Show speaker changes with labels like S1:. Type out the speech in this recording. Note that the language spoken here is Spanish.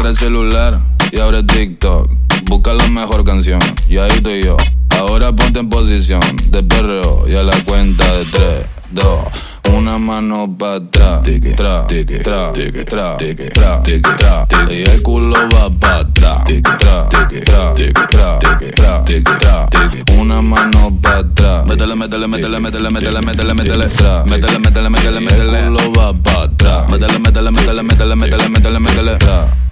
S1: agarra el celular y abre TikTok. Busca la mejor canción y ahí estoy yo. Ahora ponte en posición de perreo y a la cuenta de 3, 2, una mano para atrás, tra, tra, tra, tra, tra, y el culo va para atrás, tra, tra, tra, tra, tra, una mano para atrás. Métele, métele, métele, métele, métele, métele, métele, tra, métele, métele, métele, métele, el culo va para atrás. Métele, métele, métele, métele, métele, métele, métele, tra.